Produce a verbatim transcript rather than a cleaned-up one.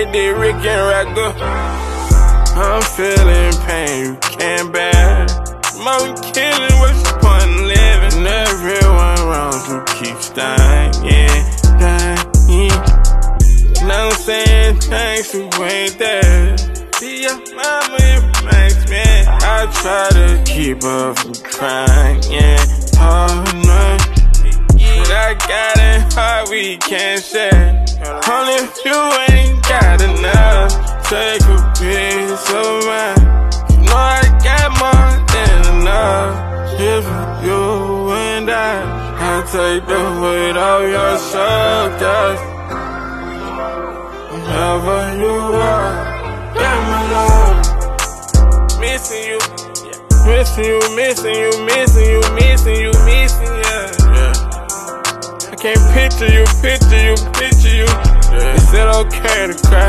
like this Rick and Ragga. I'm feeling pain you can't bear. Mama killing, what's the point in living? And everyone wrong who keeps dying, dying. Now I'm saying thanks who ain't there. See your mama, it makes me. I try to keep her from crying, yeah, all night. But I got it hard, we can't share. Only if you ain't got enough, take a piece of mine. You know I got more than enough. If you and I, I take the weight off your shoulders. Wherever you are, yeah, my love. Missing you, yeah. Missing you, missing you, missing you, missing you, missing you, yeah. I can't picture you, picture you, picture you. Yeah. Is it okay to cry?